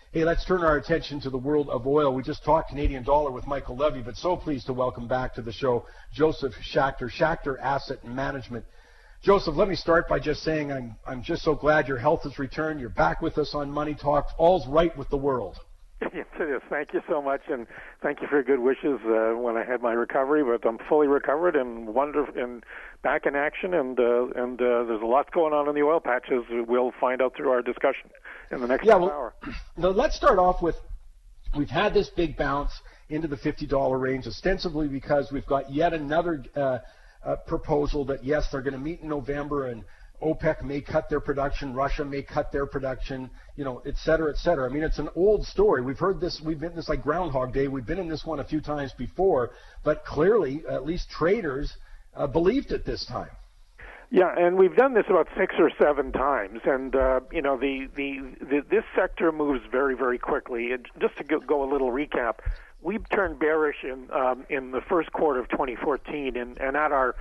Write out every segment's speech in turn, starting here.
Hey, let's turn our attention to the world of oil. We just talked Canadian dollar with Michael Levy, but so pleased to welcome back to the show Joseph Schachter, Schachter Asset Management. Joseph, let me start by just saying I'm just so glad your health has returned. You're back with us on Money Talk. All's right with the world. Yes, it is. Thank you so much, and thank you for your good wishes when I had my recovery. But I'm fully recovered and and back in action, and there's a lot going on in the oil patches. We'll find out through our discussion in the next hour. Now let's start off with, we've had this big bounce into the $50 range, ostensibly because we've got yet another proposal that, yes, they're going to meet in November, and OPEC may cut their production, Russia may cut their production, et cetera, et cetera. I mean, it's an old story. We've heard this, we've been in this like Groundhog Day. We've been in this one a few times before, but clearly, at least traders believed it this time. Yeah, and we've done this about 6 or 7 times, and this sector moves very, very quickly. And just to go a little recap, we turned bearish in the first quarter of 2014, and at our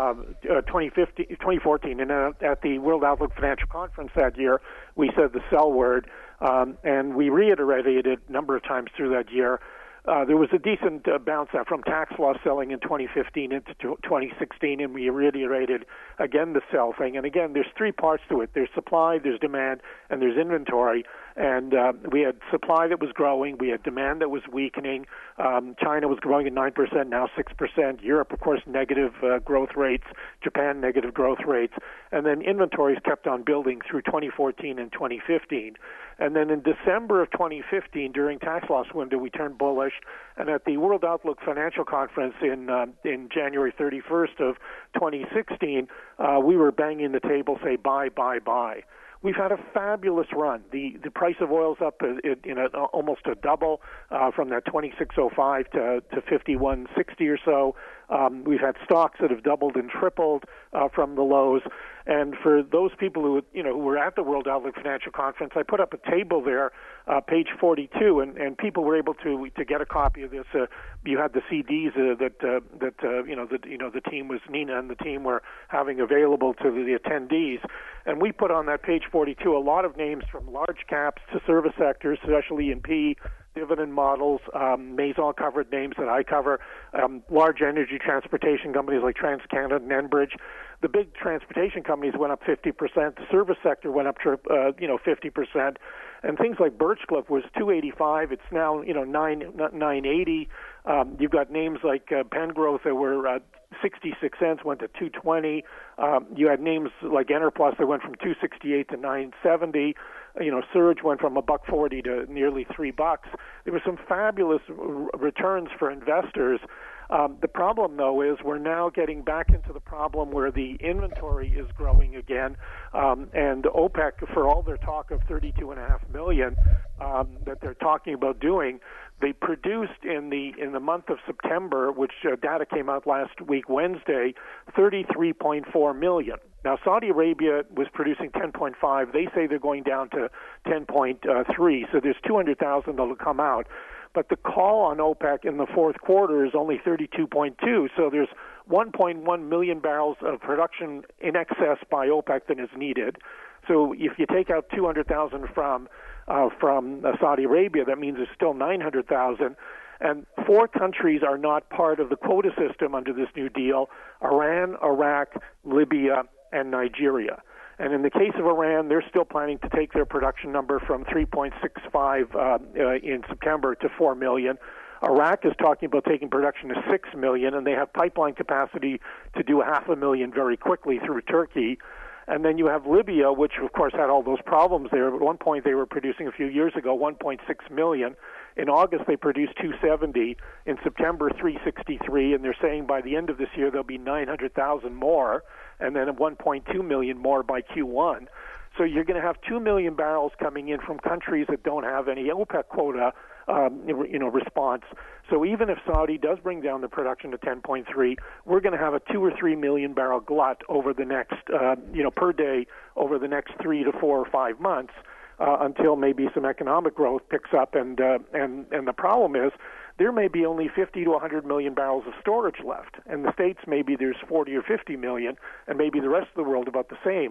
2014, and at the World Outlook Financial Conference that year, we said the sell word, and we reiterated it a number of times through that year. There was a decent bounce from tax loss selling in 2015 into 2016, and we reiterated again the sell thing. And again, there's 3 parts to it. There's supply, there's demand, and there's inventory. And we had supply that was growing. We had demand that was weakening. China was growing at 9%, now 6%. Europe, of course, negative growth rates. Japan, negative growth rates. And then inventories kept on building through 2014 and 2015. And then in December of 2015, during tax loss window, we turned bullish. And at the World Outlook Financial Conference in January 31st of 2016, we were banging the table, say, buy, buy, buy. We've had a fabulous run. The price of oil's up almost a double from that 26.05 to 51.60 or so. We've had stocks that have doubled and tripled from the lows. And for those people who were at the World Outlook Financial Conference, I put up a table there, page 42, and people were able to get a copy of this. You had the CDs the team was, Nina and the team were having available to the attendees, and we put on that page 42 a lot of names from large caps to service sectors, especially E&P, dividend models, Maison covered names that I cover, large energy transportation companies like TransCanada and Enbridge. The big transportation companies went up 50%. The service sector went up 50%. And things like Birchcliff was $285. It's now $980. You've got names like Pengrowth that were 66 cents, went to $220. You had names like Enerplus that went from $268 to $970. Surge went from $1.40 to nearly $3. There were some fabulous returns for investors. The problem, though, is we're now getting back into the problem where the inventory is growing again, and OPEC, for all their talk of 32.5 million that they're talking about doing, they produced in the month of September, which data came out last week Wednesday, 33.4 million. Now, Saudi Arabia was producing 10.5. They say they're going down to 10.3, so there's 200,000 that will come out. But the call on OPEC in the fourth quarter is only 32.2, so there's 1.1 million barrels of production in excess by OPEC than is needed. So if you take out 200,000 from Saudi Arabia, that means there's still 900,000. And 4 countries are not part of the quota system under this new deal: Iran, Iraq, Libya, and Nigeria. And in the case of Iran, they're still planning to take their production number from 3.65 in September to 4 million. Iraq is talking about taking production to 6 million, and they have pipeline capacity to do 500,000 very quickly through Turkey. And then you have Libya, which, of course, had all those problems there. At one point, they were producing a few years ago 1.6 million. In August, they produced 270. In September, 363. And they're saying by the end of this year, there'll be 900,000 more, and then 1.2 million more by Q1. So you're going to have 2 million barrels coming in from countries that don't have any OPEC quota response. So even if Saudi does bring down the production to 10.3, we're going to have a 2 or 3 million barrel glut over the next, per day over the next 3 to 4 or 5 months until maybe some economic growth picks up. And the problem is there may be only 50 to 100 million barrels of storage left. In the States, maybe there's 40 or 50 million, and maybe the rest of the world about the same.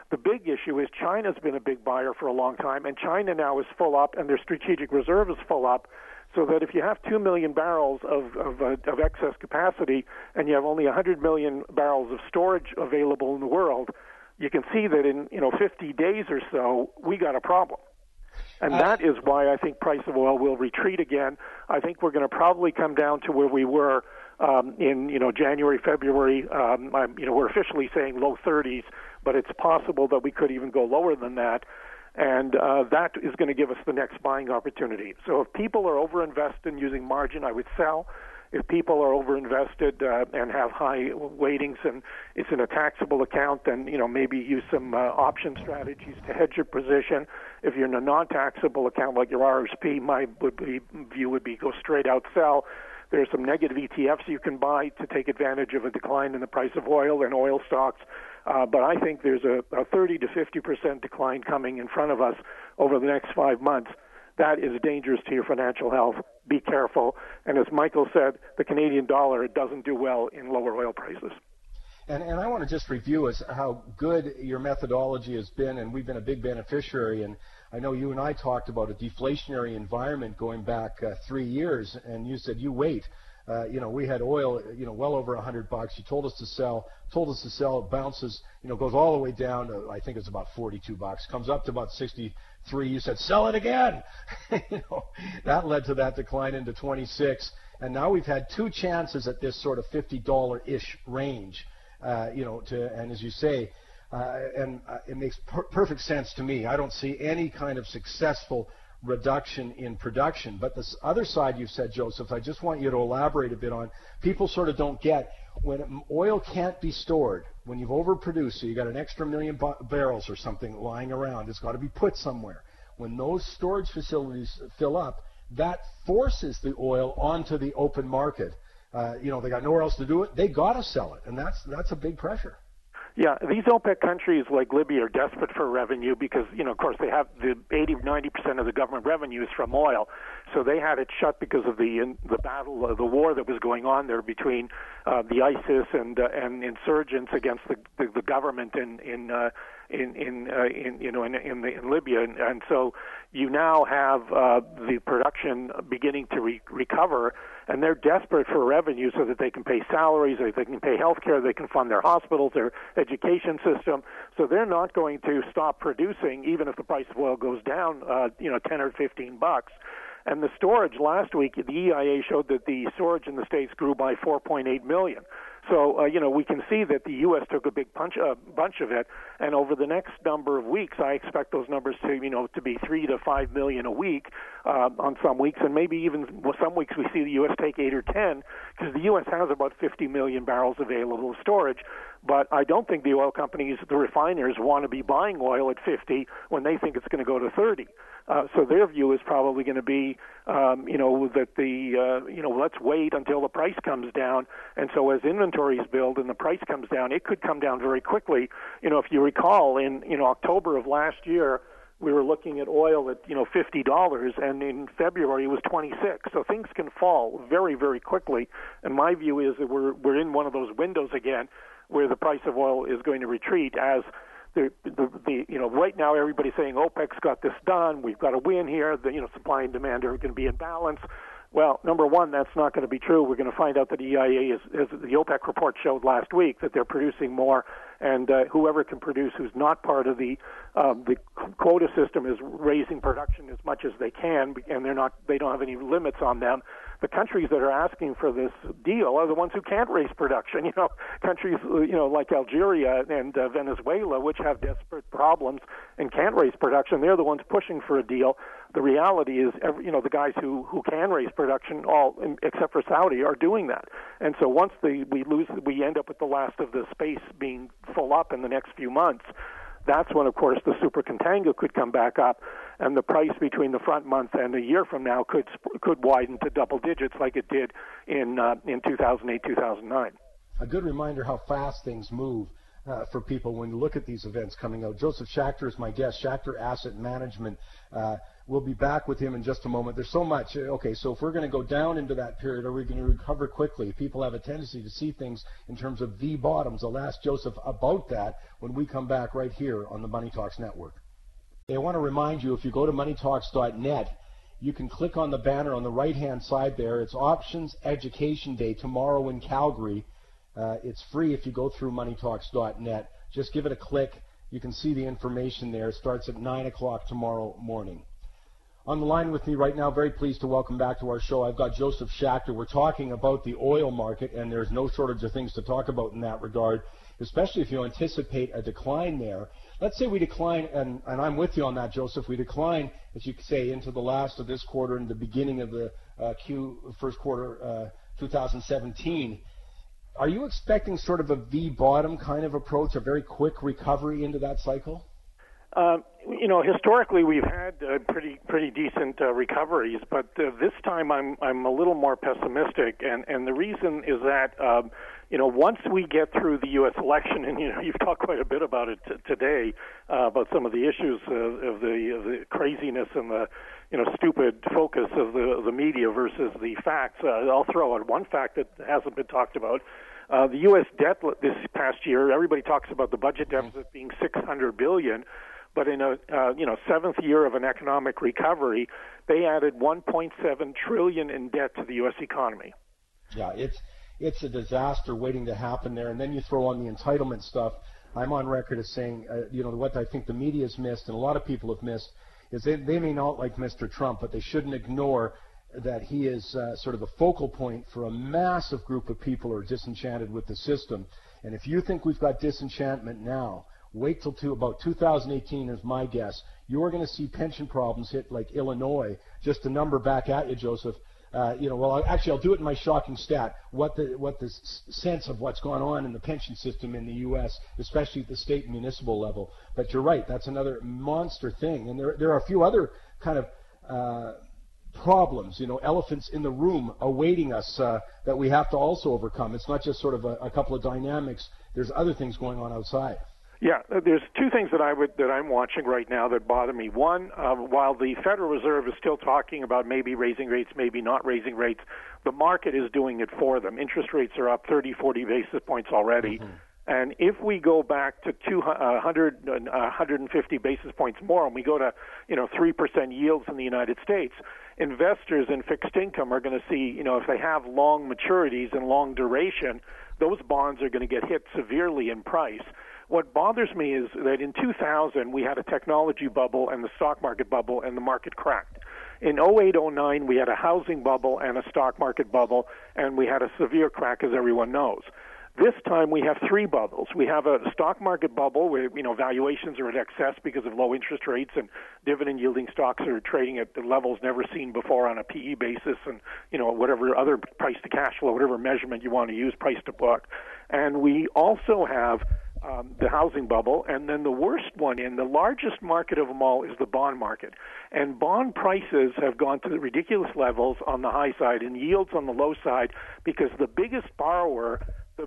The big issue is China's been a big buyer for a long time, and China now is full up, and their strategic reserve is full up, so that if you have 2 million barrels of excess capacity and you have only 100 million barrels of storage available in the world, you can see that in 50 days or so, we got a problem. And that is why I think price of oil will retreat again. I think we're going to probably come down to where we were in January, February. We're officially saying low 30s, but it's possible that we could even go lower than that. And that is going to give us the next buying opportunity. So if people are overinvested in using margin, I would sell. If people are overinvested and have high weightings and it's in a taxable account, then maybe use some option strategies to hedge your position. If you're in a non-taxable account like your RSP, my view would be go straight out sell. There's some negative ETFs you can buy to take advantage of a decline in the price of oil and oil stocks. But I think there's a 30 to 50% decline coming in front of us over the next 5 months. That is dangerous to your financial health. Be careful. And as Michael said, the Canadian dollar doesn't do well in lower oil prices. And I want to just review how good your methodology has been, and we've been a big beneficiary. And I know you and I talked about a deflationary environment going back 3 years, and you said, you wait. We had oil, well over $100. You told us to sell. It bounces, goes all the way down to, I think it's about $42. Comes up to about 63. You said, sell it again. That led to that decline into 26. And now we've had 2 chances at this sort of $50-ish range, and as you say, it makes perfect sense to me. I don't see any kind of successful reduction in production. But this other side you've said, Joseph, I just want you to elaborate a bit on. People sort of don't get when oil can't be stored, when you've overproduced, so you got an extra million barrels or something lying around, it's got to be put somewhere. When those storage facilities fill up, that forces the oil onto the open market. They got nowhere else to do it. They got to sell it, and that's a big pressure. Yeah, these OPEC countries like Libya are desperate for revenue because, of course, they have the 80-90% of the government revenue is from oil. So they had it shut because of the battle, the war that was going on there between the ISIS and insurgents against the government in Libya, and so you now have the production beginning to recover, and they're desperate for revenue so that they can pay salaries, they can pay health care, they can fund their hospitals, their education system. So they're not going to stop producing, even if the price of oil goes down, 10 or $15. And the storage last week, the EIA showed that the storage in the States grew by 4.8 million. So, we can see that the U.S. took a big bunch of it, and over the next number of weeks, I expect those numbers to be 3 to 5 million a week on some weeks, and maybe even some weeks we see the U.S. take 8 or 10, because the U.S. has about 50 million barrels available of storage. But I don't think the oil companies, the refiners, want to be buying oil at 50 when they think it's going to go to 30. So their view is probably going to be, let's wait until the price comes down. And so as inventories build and the price comes down, it could come down very quickly. If you recall, in October of last year, we were looking at oil at $50, and in February it was 26. So things can fall very, very quickly. And my view is that we're in one of those windows again, where the price of oil is going to retreat as right now everybody's saying OPEC's got this done. We've got a win here. The supply and demand are going to be in balance. Well, number one, that's not going to be true. We're going to find out that the EIA as the OPEC report showed last week, that they're producing more, and whoever can produce who's not part of the quota system is raising production as much as they can, and they don't have any limits on them. The countries that are asking for this deal are the ones who can't raise production. Countries like Algeria and Venezuela, which have desperate problems and can't raise production, they're the ones pushing for a deal. The reality is, the guys who can raise production, all except for Saudi, are doing that. And so once we end up with the last of the space being full up in the next few months, that's when, of course, the super contango could come back up, and the price between the front month and a year from now could widen to double digits like it did in 2008, 2009. A good reminder how fast things move. for people when you look at these events coming out. Joseph Schachter is my guest, Schachter Asset Management. We'll be back with him in just a moment. There's so much. Okay, so if we're going to go down into that period, are we going to recover quickly? People have a tendency to see things in terms of V bottoms. I'll ask Joseph about that when we come back right here on the Money Talks Network. I want to remind you, if you go to moneytalks.net, you can click on the banner on the right-hand side there. It's Options Education Day tomorrow in Calgary. It's free if you go through moneytalks.net. Just give it a click. You can see the information there. It starts at 9 o'clock tomorrow morning. On the line with me right now, very pleased to welcome back to our show, I've got Joseph Schachter. We're talking about the oil market, and there's no shortage of things to talk about in that regard, especially if you anticipate a decline there. Let's say we decline, and I'm with you on that, Joseph, we decline, as you say, into the last of this quarter and the beginning of the first quarter 2017. Are you expecting sort of a V-bottom kind of approach, a very quick recovery into that cycle? Historically we've had pretty decent recoveries, but this time I'm a little more pessimistic, and the reason is that once we get through the U.S. election, and you've talked quite a bit about it today about some of the issues of the craziness and the stupid focus of the media versus the facts. I'll throw out one fact that hasn't been talked about. The U.S. debt this past year, everybody talks about the budget deficit being $600 billion. But in a seventh year of an economic recovery, they added $1.7 trillion in debt to the U.S. economy. Yeah, it's a disaster waiting to happen there. And then you throw on the entitlement stuff. I'm on record as saying, what I think the media's missed, and a lot of people have missed, is they may not like Mr. Trump, but they shouldn't ignore that he is sort of the focal point for a massive group of people who are disenchanted with the system. And if you think we've got disenchantment now, wait till about 2018 is my guess. You're going to see pension problems hit like Illinois. Just a number back at you, Joseph. I'll do it in my shocking stat. What the sense of what's going on in the pension system in the U.S., especially at the state and municipal level. But you're right. That's another monster thing. And there are a few other kind of problems, elephants in the room awaiting us that we have to also overcome. It's not just sort of a couple of dynamics. There's other things going on outside. Yeah, there's two things that I'm watching right now that bother me. One, while the Federal Reserve is still talking about maybe raising rates, maybe not raising rates, the market is doing it for them. Interest rates are up 30, 40 basis points already. Mm-hmm. And if we go back to 200, 150 basis points more, and we go to 3% yields in the United States, investors in fixed income are going to see, if they have long maturities and long duration, those bonds are going to get hit severely in price. What bothers me is that in 2000, we had a technology bubble and the stock market bubble, and the market cracked. In 08-09, we had a housing bubble and a stock market bubble, and we had a severe crack, as everyone knows. This time we have three bubbles. We have a stock market bubble where valuations are at excess because of low interest rates, and dividend yielding stocks are trading at the levels never seen before on a PE basis, and whatever other price to cash flow, whatever measurement you want to use, price to book. And we also have the housing bubble, and then the worst one the largest market of them all is the bond market. And bond prices have gone to the ridiculous levels on the high side and yields on the low side because the biggest borrower,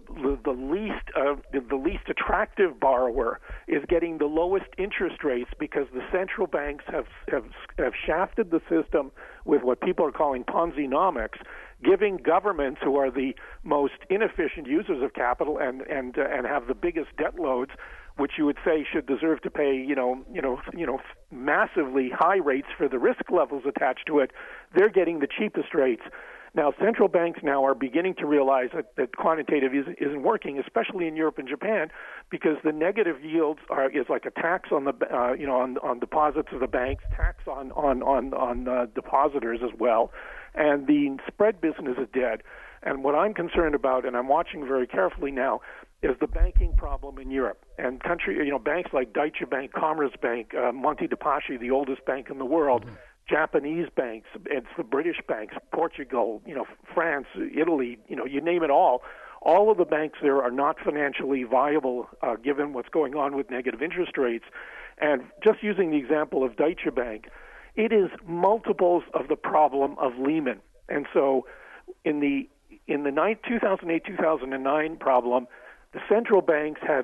the least attractive borrower, is getting the lowest interest rates because the central banks have shafted the system with what people are calling Ponzi-nomics, giving governments, who are the most inefficient users of capital and have the biggest debt loads, which you would say should deserve to pay massively high rates for the risk levels attached to it, they're getting the cheapest rates. Now, central banks now are beginning to realize that quantitative isn't working, especially in Europe and Japan, because the negative yields is like a tax on the on deposits of the banks, tax on depositors as well, and the spread business is dead. And what I'm concerned about, and I'm watching very carefully now, is the banking problem in Europe. And banks like Deutsche Bank, Commerzbank, Monte dei Paschi, the oldest bank in the world. Mm-hmm. Japanese banks, it's the British banks, Portugal, France, Italy, you name it all. All of the banks there are not financially viable given what's going on with negative interest rates. And just using the example of Deutsche Bank, it is multiples of the problem of Lehman. And so in the 2008-2009 problem, the central banks had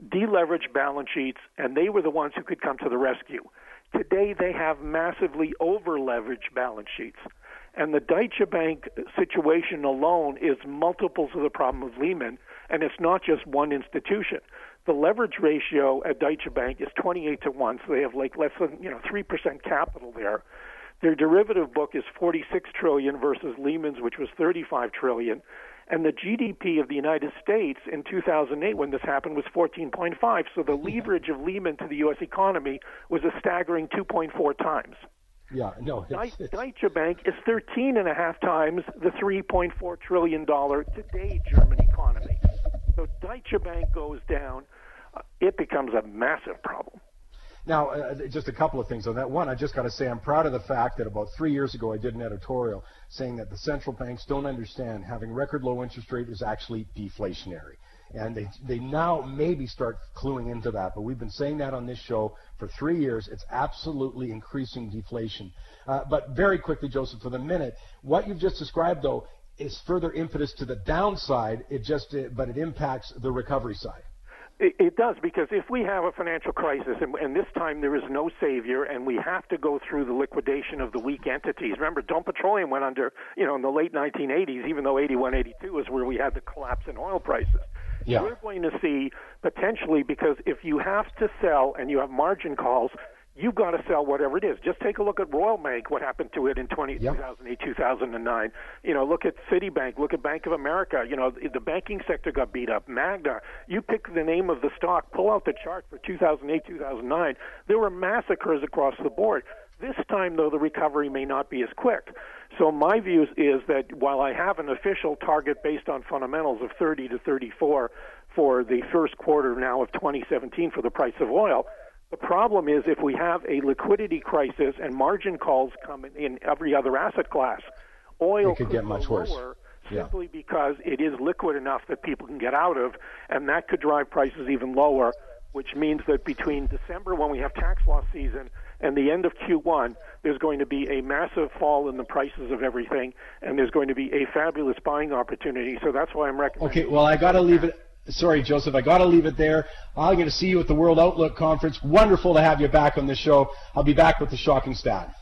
deleveraged balance sheets, and they were the ones who could come to the rescue. Today, they have massively over-leveraged balance sheets. And the Deutsche Bank situation alone is multiples of the problem of Lehman, and it's not just one institution. The leverage ratio at Deutsche Bank is 28 to 1, so they have like less than 3% capital there. Their derivative book is 46 trillion versus Lehman's, which was 35 trillion. And the GDP of the United States in 2008, when this happened, was 14.5. So the leverage of Lehman to the U.S. economy was a staggering 2.4 times. Yeah, no. Deutsche Bank is 13.5 times the $3.4 trillion today German economy. So Deutsche Bank goes down, it becomes a massive problem. Now, just a couple of things on that. One, I just got to say I'm proud of the fact that about 3 years ago I did an editorial saying that the central banks don't understand having record low interest rate is actually deflationary. And they now maybe start cluing into that. But we've been saying that on this show for 3 years. It's absolutely increasing deflation. But very quickly, Joseph, for the minute, what you've just described, though, is further impetus to the downside. But it impacts the recovery side. It does, because if we have a financial crisis, and this time there is no savior, and we have to go through the liquidation of the weak entities. Remember, Dow Petroleum went under, in the late 1980s, even though 81, 82 is where we had the collapse in oil prices. Yeah. We're going to see potentially, because if you have to sell and you have margin calls, you've got to sell whatever it is. Just take a look at Royal Bank, what happened to it in 2008, 2009. Look at Citibank, look at Bank of America. The banking sector got beat up. Magna, you pick the name of the stock, pull out the chart for 2008, 2009. There were massacres across the board. This time, though, the recovery may not be as quick. So my view is that while I have an official target based on fundamentals of 30 to 34 for the first quarter now of 2017 for the price of oil, the problem is if we have a liquidity crisis and margin calls come in every other asset class, oil could get much worse. Simply because it is liquid enough that people can get out of, and that could drive prices even lower, which means that between December, when we have tax loss season, and the end of Q1, there's going to be a massive fall in the prices of everything, and there's going to be a fabulous buying opportunity. So that's why I'm recommending. Okay, well, I got to leave it. Sorry, Joseph, I got to leave it there. I'm going to see you at the World Outlook Conference. Wonderful to have you back on the show. I'll be back with the shocking stat.